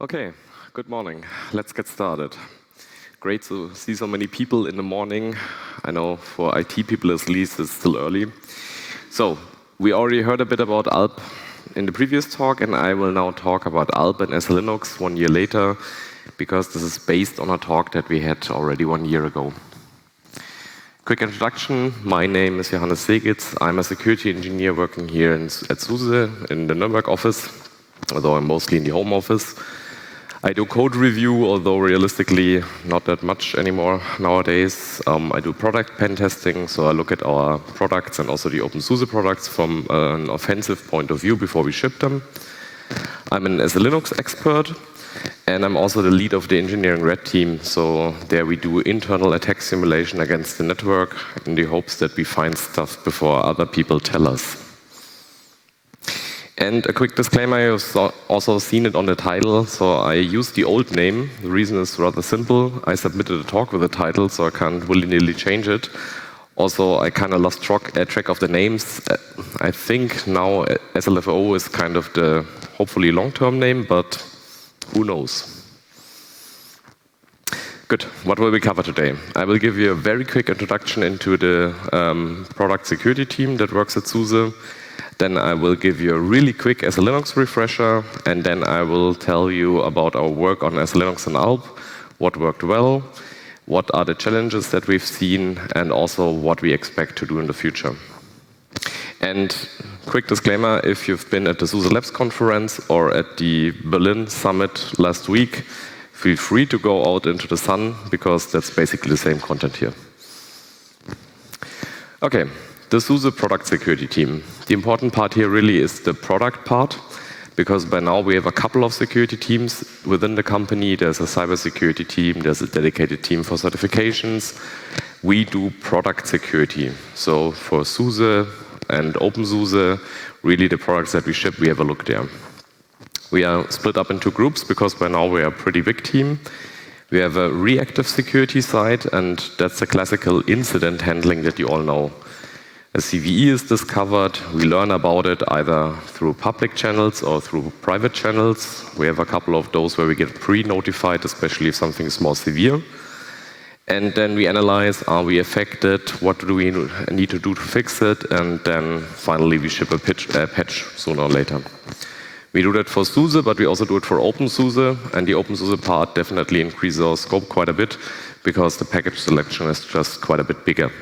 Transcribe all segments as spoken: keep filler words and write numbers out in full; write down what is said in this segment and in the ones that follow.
Okay, good morning. Let's get started. Great to see so many people in the morning. I know for I T people at least it's still early. So, we already heard a bit about Alp in the previous talk, and I will now talk about Alp and S L Linux one year later, because this is based on a talk that we had already one year ago. Quick introduction, my name is Johannes Segitz. I'm a security engineer working here in, at SUSE in the Nuremberg office, although I'm mostly in the home office. I do code review, although realistically not that much anymore nowadays. Um, I do product pen testing, so I look at our products and also the OpenSUSE products from uh, an offensive point of view before we ship them. I'm an S L Linux expert, and I'm also the lead of the engineering red team, so there we do internal attack simulation against the network in the hopes that we find stuff before other people tell us. And a quick disclaimer, you've also seen it on the title, so I used the old name. The reason is rather simple. I submitted a talk with the title, so I can't willy-nilly change it. Also, I kind of lost track, uh, track of the names. Uh, I think now S L F O is kind of the hopefully long-term name, but who knows? Good. What will we cover today? I will give you a very quick introduction into the um, product security team that works at SUSE. Then I will give you a really quick S L Linux refresher, and then I will tell you about our work on S L Linux and Alp, what worked well, what are the challenges that we've seen, and also what we expect to do in the future. And quick disclaimer, if you've been at the SUSE Labs conference or at the Berlin summit last week, feel free to go out into the sun, because that's basically the same content here. Okay. The SUSE product security team. The important part here really is the product part, because by now we have a couple of security teams within the company. There's a cybersecurity team, there's a dedicated team for certifications. We do product security. So for SUSE and OpenSUSE, really the products that we ship, we have a look there. We are split up into groups because by now we are a pretty big team. We have a reactive security side, and that's the classical incident handling that you all know. A C V E is discovered, we learn about it either through public channels or through private channels. We have a couple of those where we get pre-notified, especially if something is more severe. And then we analyze, are we affected, what do we need to do to fix it, and then finally we ship a patch, uh, patch sooner or later. We do that for SUSE, but we also do it for OpenSUSE, and the OpenSUSE part definitely increases our scope quite a bit, because the package selection is just quite a bit bigger.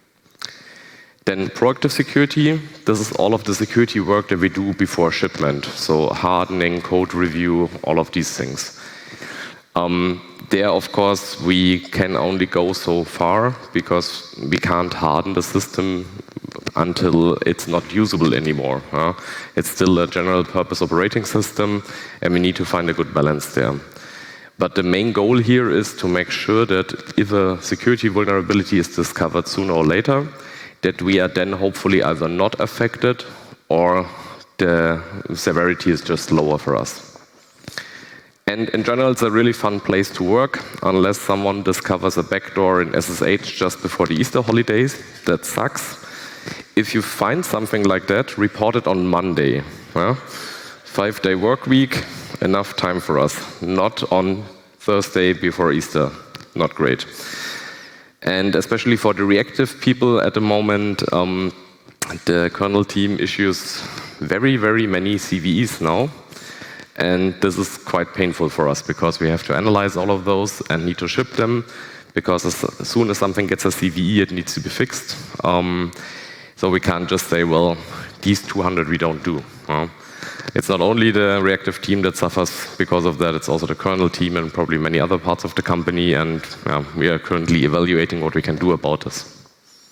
Then proactive security, this is all of the security work that we do before shipment. So hardening, code review, all of these things. Um, there, of course, we can only go so far, because we can't harden the system until it's not usable anymore. Huh? It's still a general purpose operating system, and we need to find a good balance there. But the main goal here is to make sure that if a security vulnerability is discovered sooner or later, that we are then hopefully either not affected or the severity is just lower for us. And in general, it's a really fun place to work, unless someone discovers a backdoor in S S H just before the Easter holidays. That sucks. If you find something like that, report it on Monday. Well, five-day work week, enough time for us. Not on Thursday before Easter. Not great. And especially for the reactive people at the moment, um, the kernel team issues very, very many C V Es now. And this is quite painful for us, because we have to analyze all of those and need to ship them, because as soon as something gets a C V E, it needs to be fixed. Um, so we can't just say, well, these two hundred we don't do. Huh? It's not only the reactive team that suffers because of that, it's also the kernel team and probably many other parts of the company, and yeah, we are currently evaluating what we can do about this.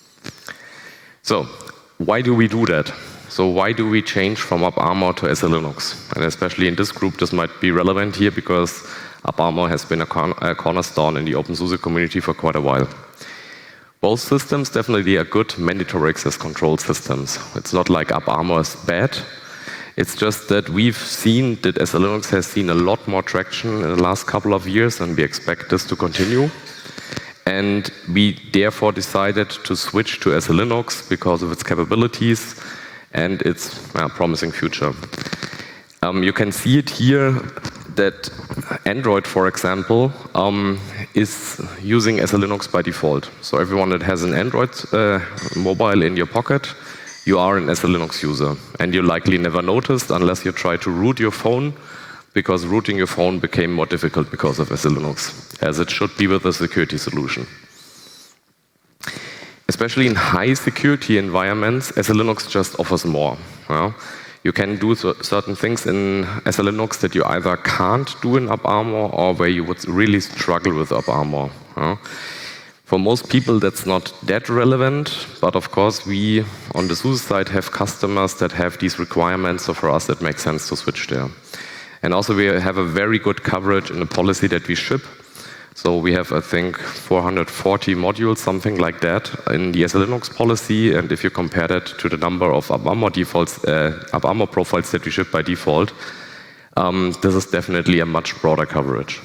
So, why do we do that? So why do we change from AppArmor to S L Linux? And especially in this group, this might be relevant here, because AppArmor has been a, corner, a cornerstone in the OpenSUSE community for quite a while. Both systems definitely are good mandatory access control systems. It's not like AppArmor is bad. It's just that we've seen that S L Linux has seen a lot more traction in the last couple of years, and we expect this to continue. And we therefore decided to switch to S L Linux because of its capabilities and its uh, promising future. Um, you can see it here that Android, for example, um, is using S L Linux by default. So everyone that has an Android uh, mobile in your pocket, you are an S L Linux user. And you likely never noticed unless you try to root your phone, because rooting your phone became more difficult because of S L Linux, as it should be with a security solution. Especially in high security environments, S L Linux just offers more. Yeah? You can do certain things in S L Linux that you either can't do in AppArmor or where you would really struggle with AppArmor. Yeah? For most people, that's not that relevant, but of course, we on the SUSE side have customers that have these requirements, so for us, it makes sense to switch there. And also, we have a very good coverage in the policy that we ship. So we have, I think, four hundred forty modules, something like that, in the S L Linux policy. And if you compare that to the number of AppArmor defaults, uh, AppArmor profiles that we ship by default, um, this is definitely a much broader coverage.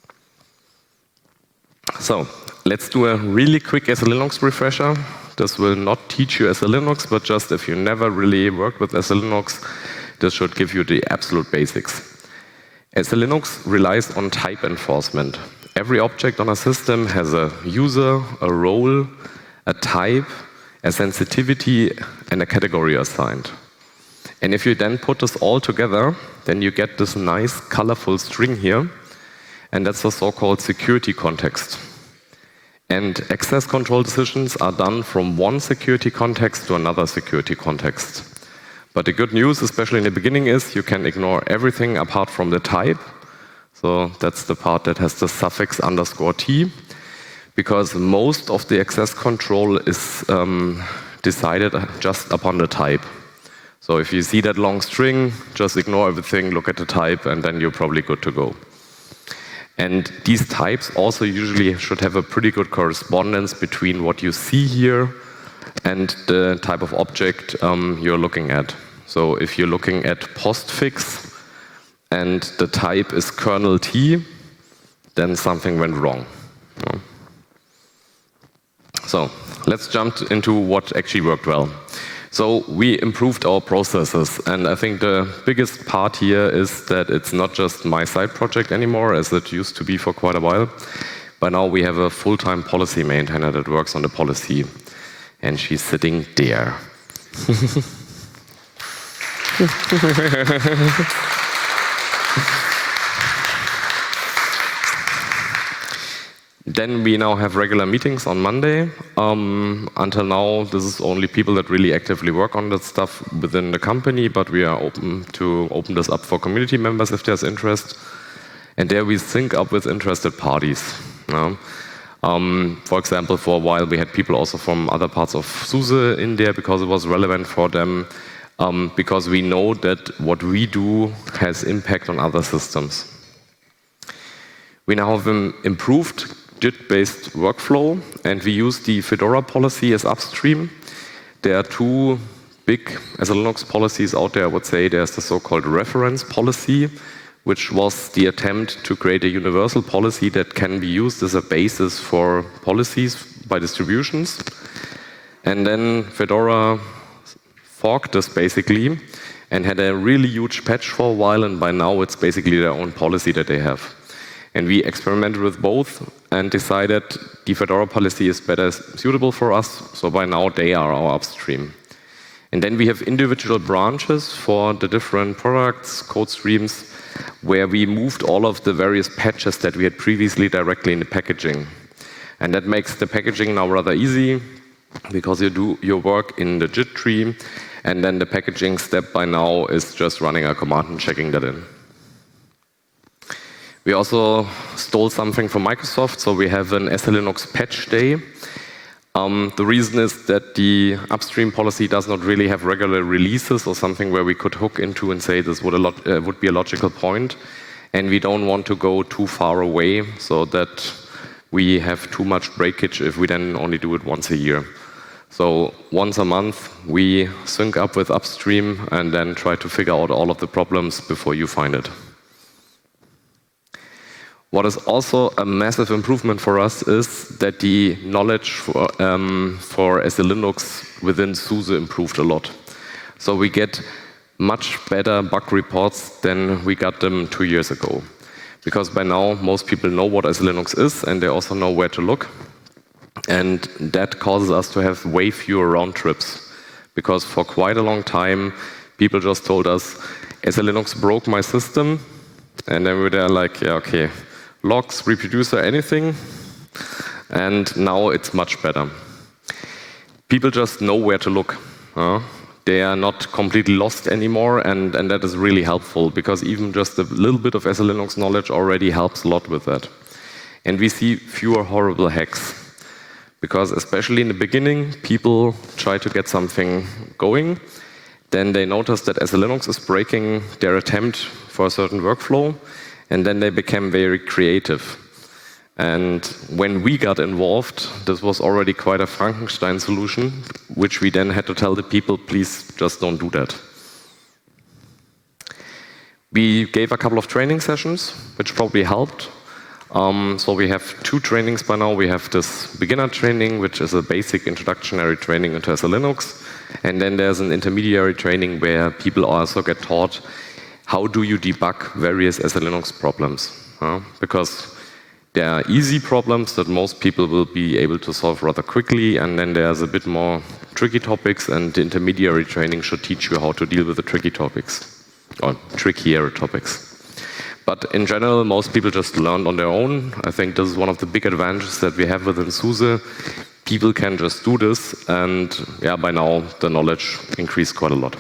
So let's do a really quick S L Linux refresher. This will not teach you S L Linux, but just if you never really worked with S L Linux, this should give you the absolute basics. S L Linux relies on type enforcement. Every object on a system has a user, a role, a type, a sensitivity, and a category assigned. And if you then put this all together, then you get this nice, colorful string here, and that's the so-called security context. And access control decisions are done from one security context to another security context. But the good news, especially in the beginning, is you can ignore everything apart from the type. So that's the part that has the suffix underscore t, because most of the access control is um, decided just upon the type. So if you see that long string, just ignore everything, look at the type, and then you're probably good to go. And these types also usually should have a pretty good correspondence between what you see here and the type of object um, you're looking at. So if you're looking at postfix, and the type is kernel T, then something went wrong. So let's jump into what actually worked well. So we improved our processes, and I think the biggest part here is that it's not just my side project anymore, as it used to be for quite a while. But now we have a full-time policy maintainer that works on the policy, and she's sitting there. Then we now have regular meetings on Monday. Um, until now, this is only people that really actively work on that stuff within the company, but we are open to open this up for community members if there's interest. And there we sync up with interested parties. You know? um, for example, for a while we had people also from other parts of SUSE in there because it was relevant for them, um, because we know that what we do has impact on other systems. We now have an improved Git-based workflow, and we use the Fedora policy as upstream. There are two big S L Linux policies out there, I would say. There's the so-called reference policy, which was the attempt to create a universal policy that can be used as a basis for policies by distributions. And then Fedora forked this basically and had a really huge patch for a while, and by now it's basically their own policy that they have. And we experimented with both and decided the Fedora policy is better suitable for us, so by now they are our upstream. And then we have individual branches for the different products, code streams, where we moved all of the various patches that we had previously directly in the packaging. And that makes the packaging now rather easy, because you do your work in the Git tree, and then the packaging step by now is just running a command and checking that in. We also stole something from Microsoft, so we have an S L Linux patch day. Um, the reason is that the upstream policy does not really have regular releases or something where we could hook into and say this would, a lot, uh, would be a logical point. And we don't want to go too far away so that we have too much breakage if we then only do it once a year. So once a month, we sync up with upstream and then try to figure out all of the problems before you find it. What is also a massive improvement for us is that the knowledge for, um, for S L Linux within SUSE improved a lot. So we get much better bug reports than we got them two years ago. because by now most people know what S Linux is and they also know where to look. And that causes us to have way fewer round trips, because for quite a long time people just told us, S Linux broke my system, and then we were there like, yeah, okay, logs, reproducer, anything, and now it's much better. People just know where to look. Huh? They are not completely lost anymore, and, and that is really helpful, because even just a little bit of S Linux knowledge already helps a lot with that. And we see fewer horrible hacks, because especially in the beginning, people try to get something going, then they notice that S Linux is breaking their attempt for a certain workflow, and then they became very creative. And when we got involved, this was already quite a Frankenstein solution, which we then had to tell the people, please just don't do that. We gave a couple of training sessions, which probably helped. Um, so we have two trainings by now. We have this beginner training, which is a basic introductory training into S Linux. And then there's an intermediary training where people also get taught how do you debug various S Linux problems. Uh, because there are easy problems that most people will be able to solve rather quickly, and then there's a bit more tricky topics, and the intermediary training should teach you how to deal with the tricky topics, or trickier topics. But in general, most people just learn on their own. I think this is one of the big advantages that we have within SUSE. People can just do this, and yeah, by now the knowledge increased quite a lot.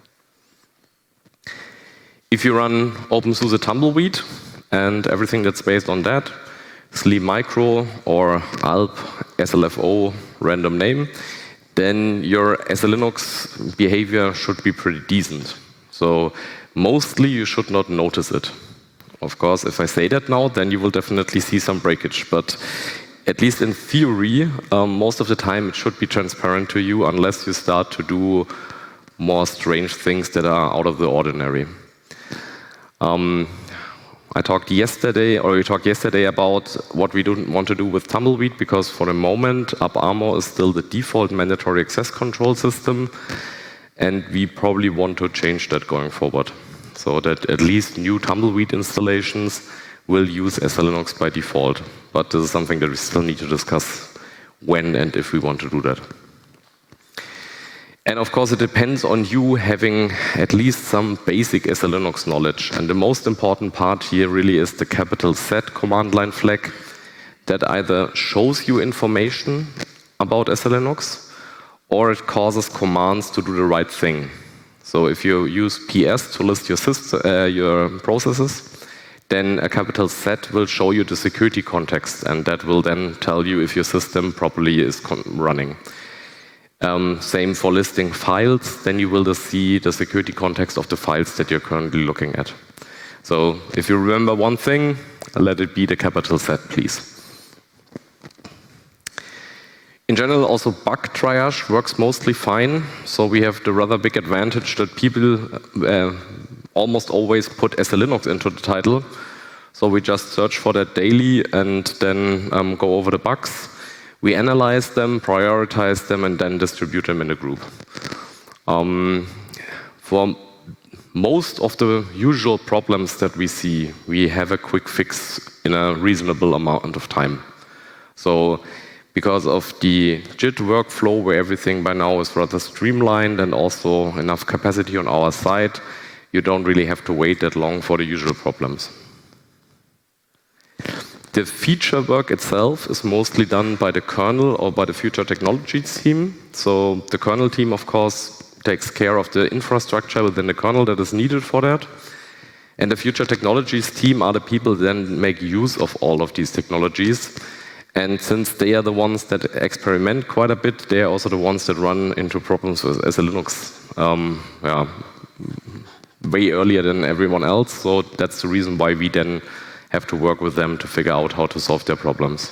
If you run OpenSUSE Tumbleweed and everything that's based on that, SLE Micro or ALP, S L F O, random name, then your S Linux behavior should be pretty decent. So mostly you should not notice it. Of course, if I say that now, then you will definitely see some breakage. But at least in theory, um, most of the time it should be transparent to you, unless you start to do more strange things that are out of the ordinary. Um, I talked yesterday, or we talked yesterday about what we don't want to do with Tumbleweed, because for the moment, AppArmor is still the default mandatory access control system, and we probably want to change that going forward, so that at least new Tumbleweed installations will use S Linux by default. But this is something that we still need to discuss when and if we want to do that. And of course, it depends on you having at least some basic S Linux knowledge. And the most important part here really is the capital Z command line flag that either shows you information about S Linux, or it causes commands to do the right thing. So if you use P S to list your, system, uh, your processes, then a capital Z will show you the security context, and that will then tell you if your system properly is running. Um, same for listing files, then you will just see the security context of the files that you're currently looking at. So if you remember one thing, let it be the capital Z, please. In general, also bug triage works mostly fine. So we have the rather big advantage that people uh, almost always put S Linux into the title. So we just search for that daily and then um, go over the bugs. We analyze them, prioritize them, and then distribute them in a group. Um, for most of the usual problems that we see, we have a quick fix in a reasonable amount of time. So because of the JIT workflow, where everything by now is rather streamlined and also enough capacity on our side, you don't really have to wait that long for the usual problems. The feature work itself is mostly done by the kernel or by the future technologies team. So the kernel team, of course, takes care of the infrastructure within the kernel that is needed for that. And the future technologies team are the people that then make use of all of these technologies. And since they are the ones that experiment quite a bit, they are also the ones that run into problems with S Linux um, yeah, way earlier than everyone else. So that's the reason why we then have to work with them to figure out how to solve their problems.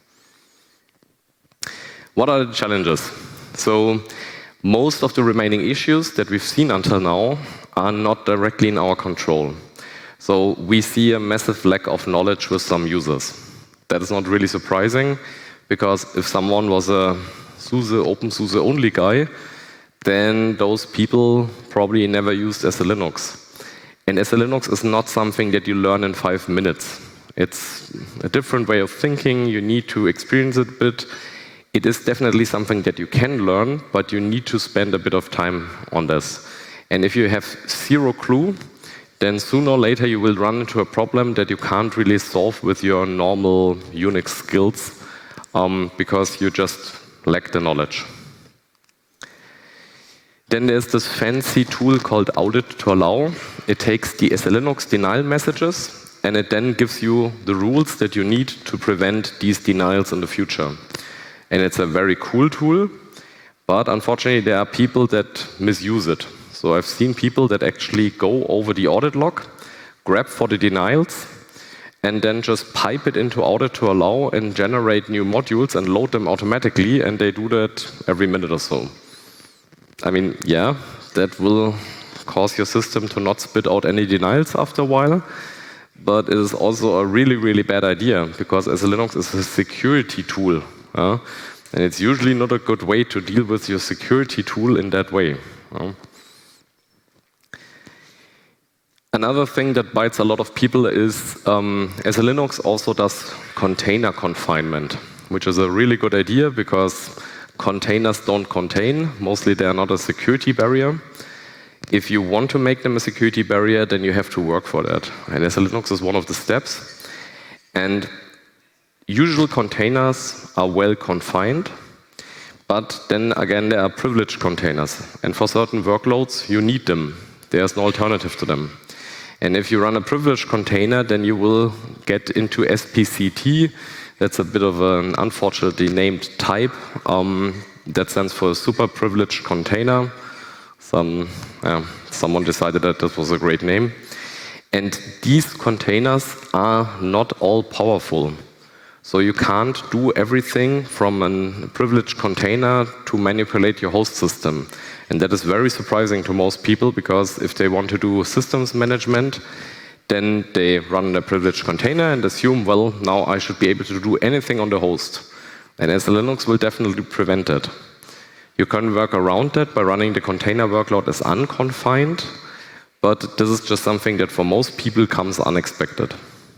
What are the challenges? So most of the remaining issues that we've seen until now are not directly in our control. So we see a massive lack of knowledge with some users. That is not really surprising, because if someone was a SUSE, OpenSUSE only guy, then those people probably never used S Linux. And S L Linux is not something that you learn in five minutes. It's a different way of thinking. You need to experience it a bit. It is definitely something that you can learn, but you need to spend a bit of time on this. And if you have zero clue, then sooner or later you will run into a problem that you can't really solve with your normal Unix skills um, because you just lack the knowledge. Then there's this fancy tool called Audit to Allow. It takes the S L Linux denial messages and it then gives you the rules that you need to prevent these denials in the future. And it's a very cool tool, but unfortunately there are people that misuse it. So I've seen people that actually go over the audit log, grab for the denials, and then just pipe it into Audit to Allow and generate new modules and load them automatically, and they do that every minute or so. I mean, yeah, that will cause your system to not spit out any denials after a while, but it is also a really, really bad idea because S L Linux is a security tool, uh, and it's usually not a good way to deal with your security tool in that way. Uh. Another thing that bites a lot of people is um, S L Linux also does container confinement, which is a really good idea because containers don't contain. Mostly they are not a security barrier. If you want to make them a security barrier, then you have to work for that. And S L Linux is one of the steps. And usual containers are well confined, but then again there are privileged containers. And for certain workloads, you need them. There's no alternative to them. And if you run a privileged container, then you will get into S P C T. That's a bit of an unfortunately named type. Um, that stands for super privileged container. Some, uh, someone decided that this was a great name. And these containers are not all powerful. So you can't do everything from a privileged container to manipulate your host system. And that is very surprising to most people because if they want to do systems management, then they run a privileged container and assume, well, now I should be able to do anything on the host. And S L Linux will definitely prevent it. You can work around that by running the container workload as unconfined, but this is just something that for most people comes unexpected.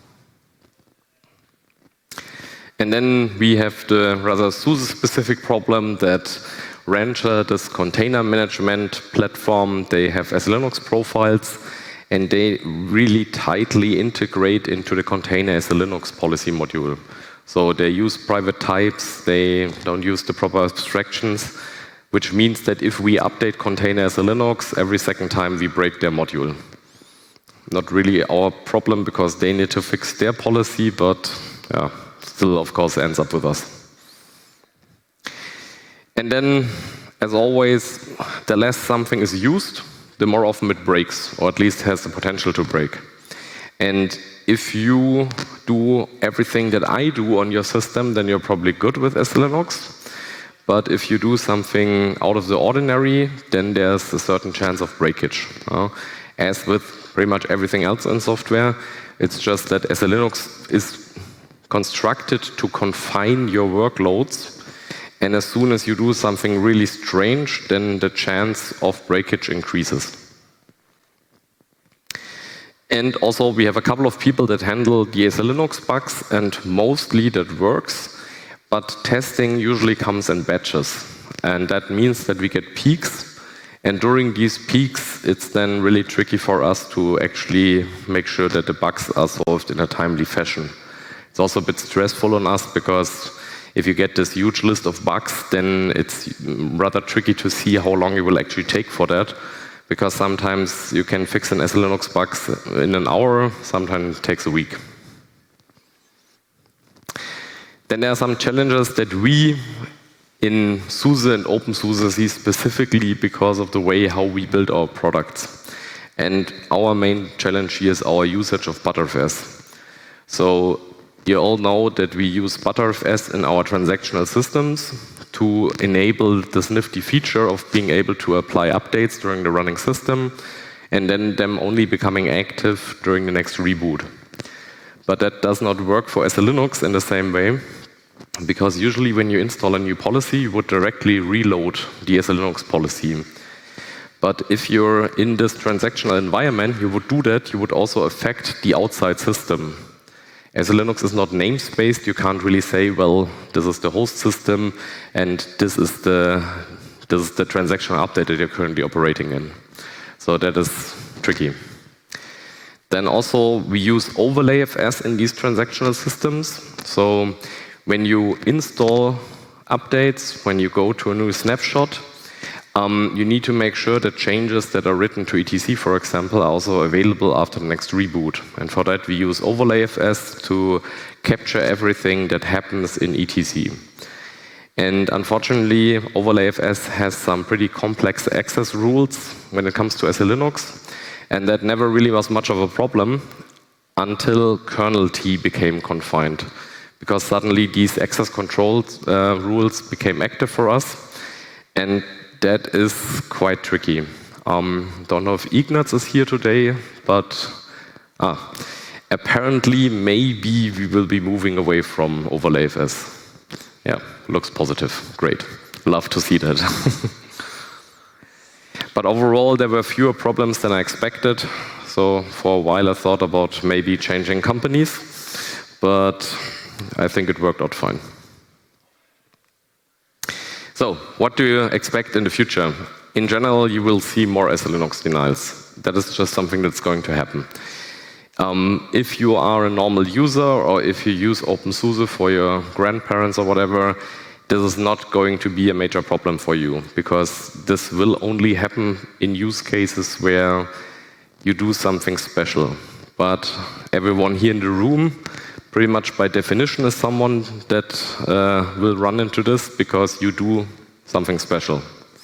And then we have the rather SUSE-specific problem that Rancher, this container management platform, they have S L Linux profiles, and they really tightly integrate into the container S L Linux policy module. So they use private types, they don't use the proper abstractions, which means that if we update container S L Linux, every second time we break their module. Not really our problem because they need to fix their policy, but yeah, still, of course, ends up with us. And then, as always, the less something is used, the more often it breaks, or at least has the potential to break. And if you do everything that I do on your system, then you're probably good with S L Linux. But if you do something out of the ordinary, then there's a certain chance of breakage. Uh, as with pretty much everything else in software, it's just that S L Linux is constructed to confine your workloads. And as soon as you do something really strange, then the chance of breakage increases. And also, we have a couple of people that handle the S L Linux bugs, and mostly that works. But testing usually comes in batches. And that means that we get peaks. And during these peaks, it's then really tricky for us to actually make sure that the bugs are solved in a timely fashion. It's also a bit stressful on us because if you get this huge list of bugs, then it's rather tricky to see how long it will actually take for that. Because sometimes you can fix an S L Linux bug in an hour, sometimes it takes a week. Then there are some challenges that we in SUSE and OpenSUSE see specifically because of the way how we build our products. And our main challenge here is our usage of Btrfs. So you all know that we use Btrfs in our transactional systems to enable this nifty feature of being able to apply updates during the running system and then them only becoming active during the next reboot. But that does not work for S L Linux in the same way, because usually when you install a new policy, you would directly reload the S L Linux policy. But if you're in this transactional environment, you would do that, you would also affect the outside system. As Linux is not namespaced, you can't really say, well, this is the host system and this is the, this is the transactional update that you're currently operating in. So that is tricky. Then also we use OverlayFS in these transactional systems. So when you install updates, when you go to a new snapshot, um, you need to make sure that changes that are written to E T C, for example, are also available after the next reboot. And for that we use OverlayFS to capture everything that happens in E T C. And unfortunately, OverlayFS has some pretty complex access rules when it comes to S E Linux. And that never really was much of a problem until kernel T became confined. Because suddenly these access control uh, rules became active for us. And that is quite tricky. Um, don't know if Ignaz is here today, but ah, apparently maybe we will be moving away from OverlayFS. Yeah, looks positive. Great. Love to see that. But overall, there were fewer problems than I expected. So for a while, I thought about maybe changing companies, but I think it worked out fine. So what do you expect in the future? In general, you will see more S E Linux denials. That is just something that's going to happen. Um, if you are a normal user or if you use OpenSUSE for your grandparents or whatever, this is not going to be a major problem for you, because this will only happen in use cases where you do something special. But everyone here in the room, pretty much by definition, is someone that uh, will run into this because you do something special.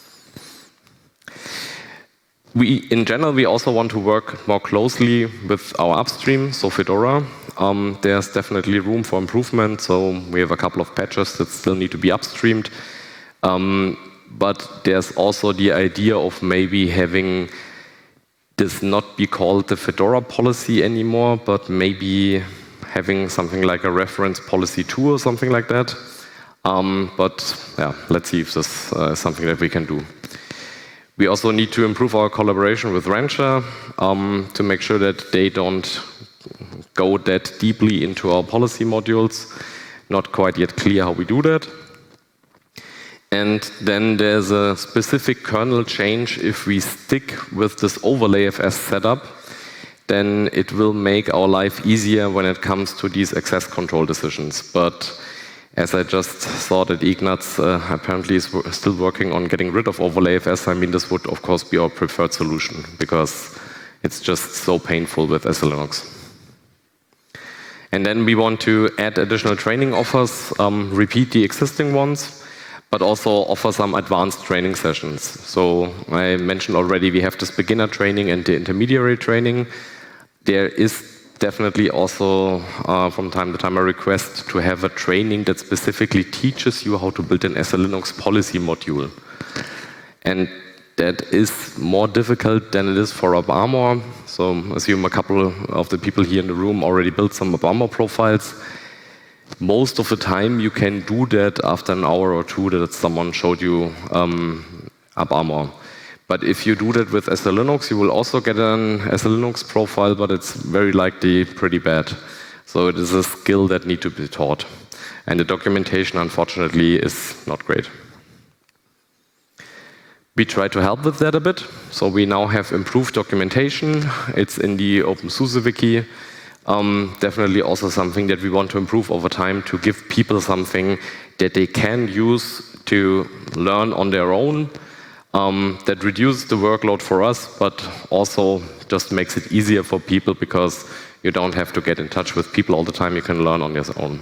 We, in general, we also want to work more closely with our upstream, so Fedora. Um, there's definitely room for improvement, so we have a couple of patches that still need to be upstreamed. Um, but there's also the idea of maybe having this not be called the Fedora policy anymore, but maybe having something like a reference policy two or something like that. Um, but yeah, let's see if this uh, is something that we can do. We also need to improve our collaboration with Rancher um, to make sure that they don't go that deeply into our policy modules. Not quite yet clear how we do that. And then there's a specific kernel change. If we stick with this OverlayFS setup, then it will make our life easier when it comes to these access control decisions. But as I just saw that Ignaz uh, apparently is still working on getting rid of OverlayFS, I mean, this would of course be our preferred solution, because it's just so painful with S E Linux. And then we want to add additional training offers, um, repeat the existing ones, but also offer some advanced training sessions. So I mentioned already we have this beginner training and the intermediary training. There is definitely also uh, from time to time a request to have a training that specifically teaches you how to build an S E Linux policy module. And that is more difficult than it is for AppArmor. So assume a couple of the people here in the room already built some AppArmor profiles. Most of the time you can do that after an hour or two that someone showed you um, AppArmor. But if you do that with S E Linux, you will also get an S E Linux profile, but it's very likely pretty bad. So it is a skill that needs to be taught. And the documentation, unfortunately, is not great. We try to help with that a bit. So we now have improved documentation. It's in the OpenSUSE wiki. Um, definitely also something that we want to improve over time, to give people something that they can use to learn on their own. Um, that reduces the workload for us, but also just makes it easier for people, because you don't have to get in touch with people all the time. You can learn on your own.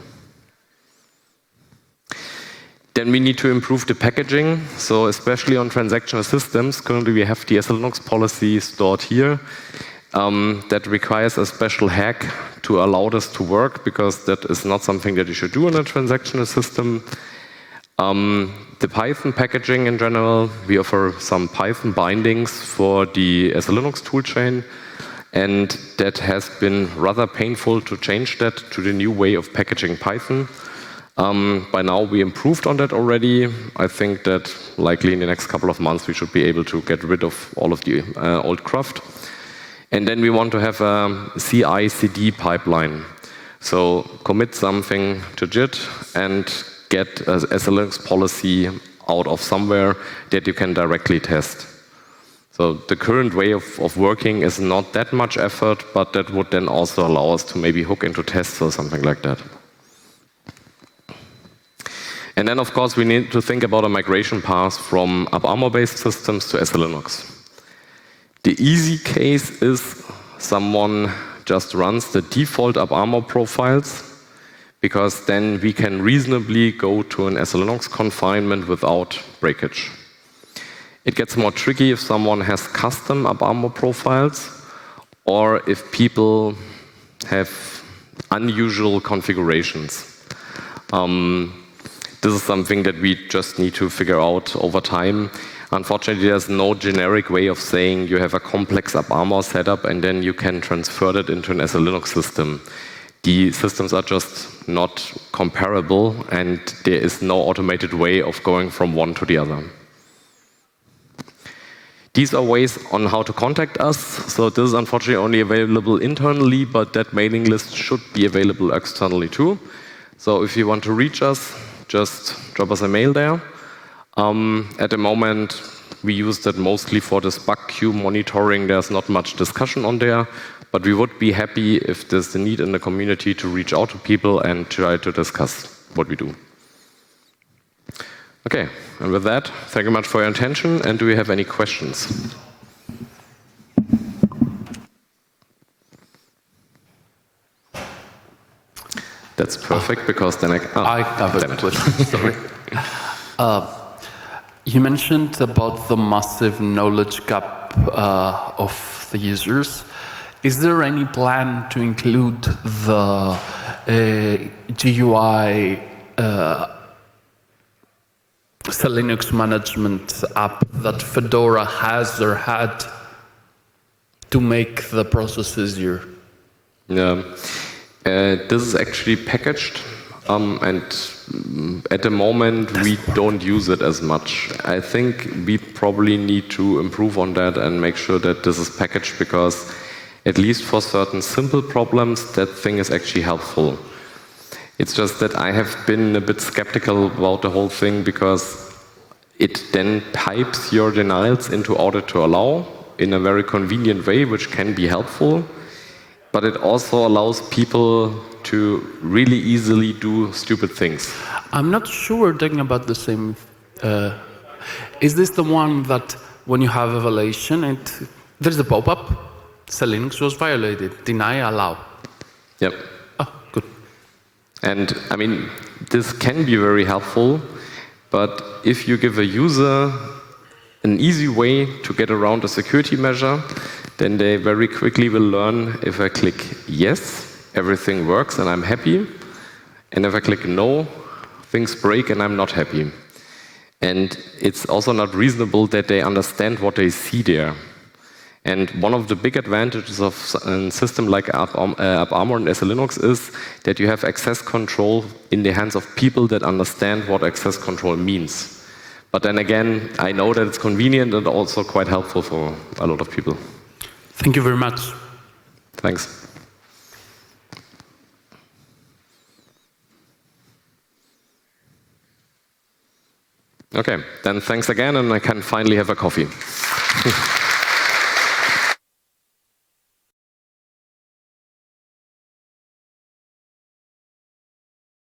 Then we need to improve the packaging. So especially on transactional systems, currently we have the S E Linux policy stored here. Um, that requires a special hack to allow this to work, because that is not something that you should do in a transactional system. Um, the Python packaging in general, we offer some Python bindings for the S E Linux toolchain, and that has been rather painful to change that to the new way of packaging Python. Um, by now, we improved on that already. I think that likely in the next couple of months, we should be able to get rid of all of the uh, old cruft. And then we want to have a C I C D pipeline. So commit something to Git and get a S L X policy out of somewhere that you can directly test. So the current way of, of working is not that much effort, but that would then also allow us to maybe hook into tests or something like that. And then, of course, we need to think about a migration path from AppArmor-based systems to S L Linux. The easy case is someone just runs the default AppArmor profiles, because then we can reasonably go to an S L Linux confinement without breakage. It gets more tricky if someone has custom AppArmor profiles, or if people have unusual configurations. Um, This is something that we just need to figure out over time. Unfortunately, there's no generic way of saying you have a complex AppArmor setup and then you can transfer it into an S L Linux system. The systems are just not comparable, and there is no automated way of going from one to the other. These are ways on how to contact us. So this is unfortunately only available internally, but that mailing list should be available externally too. So if you want to reach us, just drop us a mail there. Um, at the moment, we use that mostly for this bug queue monitoring. There's not much discussion on there, but we would be happy if there's the need in the community to reach out to people and try to discuss what we do. Okay, and with that, thank you much for your attention. And do we have any questions? That's perfect, because then I... Oh, I have a question, sorry. uh, you mentioned about the massive knowledge gap uh, of the users. Is there any plan to include the uh, G U I uh, S L Linux management app that Fedora has or had to make the process easier? Yeah. Uh, this is actually packaged, um, and at the moment we don't use it as much. I think we probably need to improve on that and make sure that this is packaged, because at least for certain simple problems, that thing is actually helpful. It's just that I have been a bit skeptical about the whole thing, because it then pipes your denials into order to allow in a very convenient way, which can be helpful. But it also allows people to really easily do stupid things. I'm not sure we're talking about the same. Uh, is this the one that when you have a violation, it, there's a pop-up, S L Linux was violated, deny, allow? Yep. Oh, good. And I mean, this can be very helpful, but if you give a user an easy way to get around a security measure, then they very quickly will learn, if I click yes, everything works and I'm happy. And if I click no, things break and I'm not happy. And it's also not reasonable that they understand what they see there. And one of the big advantages of a system like AppArmor and S L Linux is that you have access control in the hands of people that understand what access control means. But then again, I know that it's convenient and also quite helpful for a lot of people. Thank you very much. Thanks. Okay, then thanks again, and I can finally have a coffee.